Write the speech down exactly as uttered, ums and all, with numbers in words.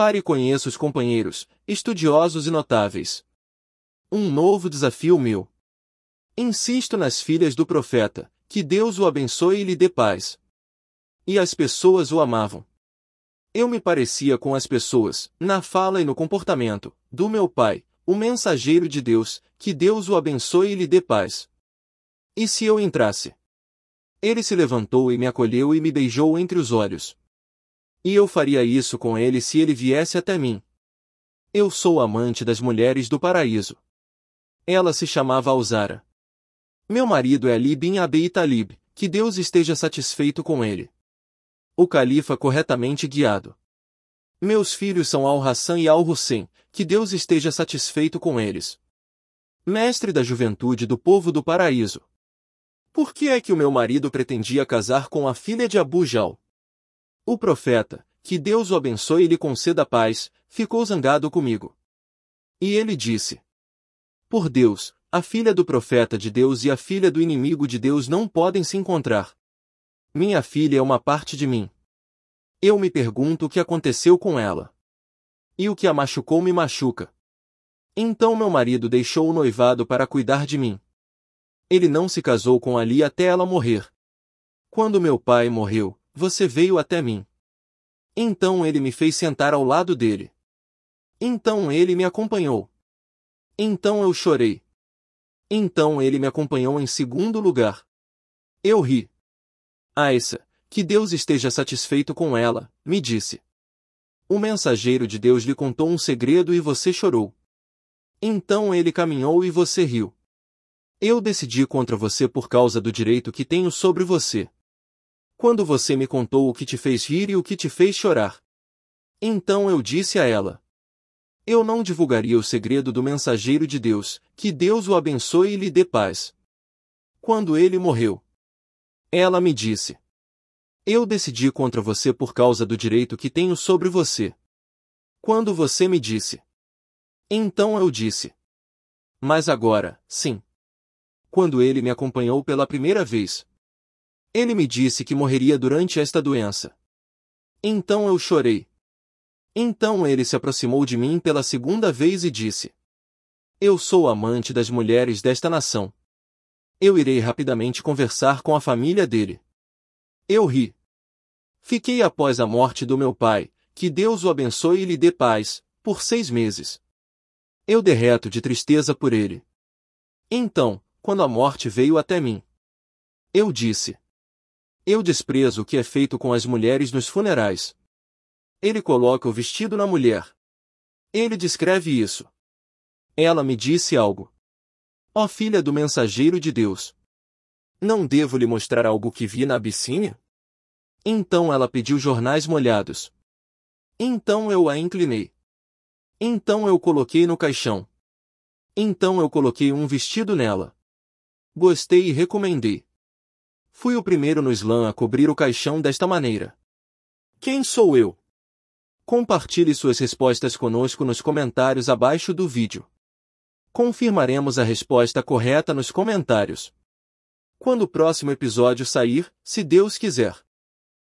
Pare e conheça os companheiros, estudiosos e notáveis. Um novo desafio meu. Insisto nas filhas do profeta, que Deus o abençoe e lhe dê paz. E as pessoas o amavam. Eu me parecia com as pessoas, na fala e no comportamento, do meu pai, o mensageiro de Deus, que Deus o abençoe e lhe dê paz. E se eu entrasse? Ele se levantou e me acolheu e me beijou entre os olhos. E eu faria isso com ele se ele viesse até mim. Eu sou amante das mulheres do paraíso. Ela se chamava Alzara. Meu marido é Ali bin Abi Talib, que Deus esteja satisfeito com ele. O califa corretamente guiado. Meus filhos são Al-Hassan e Al-Hussein, que Deus esteja satisfeito com eles. Mestre da juventude do povo do paraíso. Por que é que o meu marido pretendia casar com a filha de Abu Jahl? O profeta, que Deus o abençoe e lhe conceda paz, ficou zangado comigo. E ele disse: Por Deus, a filha do profeta de Deus e a filha do inimigo de Deus não podem se encontrar. Minha filha é uma parte de mim. Eu me pergunto o que aconteceu com ela. E o que a machucou me machuca. Então meu marido deixou o noivado para cuidar de mim. Ele não se casou com Ali até ela morrer. Quando meu pai morreu, você veio até mim. Então ele me fez sentar ao lado dele. Então ele me acompanhou. Então eu chorei. Então ele me acompanhou em segundo lugar. Eu ri. Aissa, que Deus esteja satisfeito com ela, me disse. O mensageiro de Deus lhe contou um segredo e você chorou. Então ele caminhou e você riu. Eu decidi contra você por causa do direito que tenho sobre você. Quando você me contou o que te fez rir e o que te fez chorar. Então eu disse a ela: Eu não divulgaria o segredo do mensageiro de Deus, que Deus o abençoe e lhe dê paz. Quando ele morreu, ela me disse: Eu decidi contra você por causa do direito que tenho sobre você. Quando você me disse. Então eu disse: Mas agora, sim. Quando ele me acompanhou pela primeira vez, ele me disse que morreria durante esta doença. Então eu chorei. Então ele se aproximou de mim pela segunda vez e disse: Eu sou amante das mulheres desta nação. Eu irei rapidamente conversar com a família dele. Eu ri. Fiquei após a morte do meu pai, que Deus o abençoe e lhe dê paz, por seis meses. Eu derreto de tristeza por ele. Então, quando a morte veio até mim, eu disse: Eu desprezo o que é feito com as mulheres nos funerais. Ele coloca o vestido na mulher. Ele descreve isso. Ela me disse algo. Ó filha do mensageiro de Deus, não devo lhe mostrar algo que vi na Abissínia? Então ela pediu jornais molhados. Então eu a inclinei. Então eu coloquei no caixão. Então eu coloquei um vestido nela. Gostei e recomendei. Fui o primeiro no Islã a cobrir o caixão desta maneira. Quem sou eu? Compartilhe suas respostas conosco nos comentários abaixo do vídeo. Confirmaremos a resposta correta nos comentários quando o próximo episódio sair, se Deus quiser.